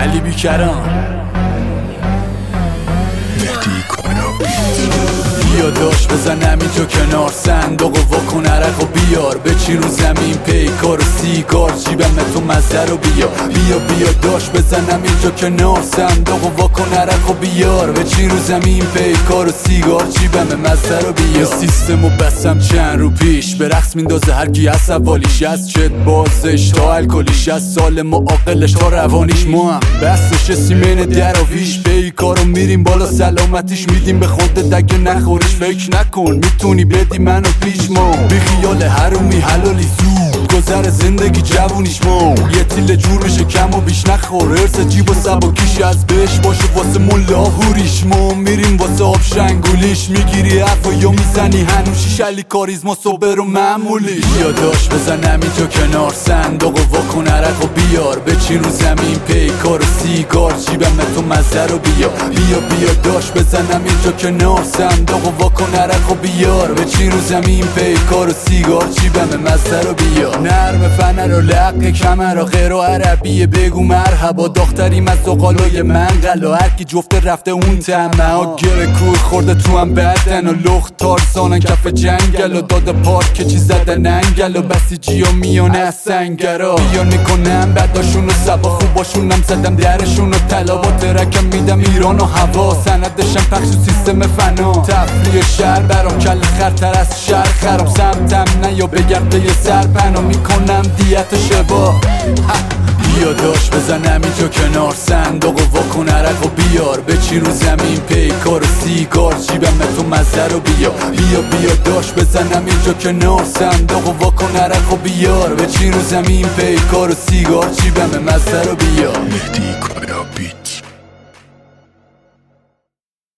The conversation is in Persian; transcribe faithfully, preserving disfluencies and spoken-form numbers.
علی بیکران بیا داشت بزنم اینجا کنار صندوق و واکن عرق و بیار بچین رو زمین پیکار و سیگار جیبم تو مزه رو بیا بیا بیا داشت بزنم اینجا کنار صندوق و واکن عرق و بیار بچین رو زمین پیکار و سیگار جیبم مزه رو بیا سیستم و بسم چند رو پیش به رقص میندازه هر کی عصبالیش از چت بازش تا الکلیش از سالم و عاقلش تا روانیش ما هم بسش سیمین دراویش پیکار رو میریم بالا سلامتیش میدیم به خودت اگه نخوریش فکر نکن میتونی بدی منو پیش ما بی خیال حرومی حلالی زود گذر زندگی جوونیش ما یه تیل جور میشه کم و بیش نخور ارس جیب و سباکیش از بهش باشه واسه ملاهوریش ما میریم واسه آب شنگولیش میگیری حرفا یا میزنی هنوشیش علی کاریزما صبر و معمولیش یا داشت بزنم اینجا کنار صندوق و واکن عرق و بیار بچین رو زمین پیکار و سیگار جیبم تو مزه رو بیا بیا بیا داشت بزنم اینجا کنار صندوق و واکن عرق و بیار بچین رو زمین پیکار و سیگار جیبم مزه رو بیا نرم فنر و لق کمر و غیر و عربیه بگو مرحبا دختریم از زغالای منقل و هرکی جفته رفته اون تمه ها گره کوه خورده تو هم بدن و لخت تارسانن کف جنگل و داده پارک که چی زدن انگل و بسیجی و میانه از سنگرا بیان میکنم بداشون و سبا خوباشونم زدم درشون و طلا با ترکم میدم ایران و هوا سندشم پخش و سیستم فنا تفریه شهر برام کل خرتر از شهر خراب سمتم نه یا بگرده یه سر پناه میکنم دیت شبا بیا داشت بزنم اینجا کنار صندوق و واکن عرق و بیار بچین رو زمین پیکار و سیگار جیبم تو مزه رو بیا بیا بیا داشت بزنم اینجا کنار صندوق و واکن عرق و بیار بچین رو زمین پیکار و سیگار جیبم مزه رو بیا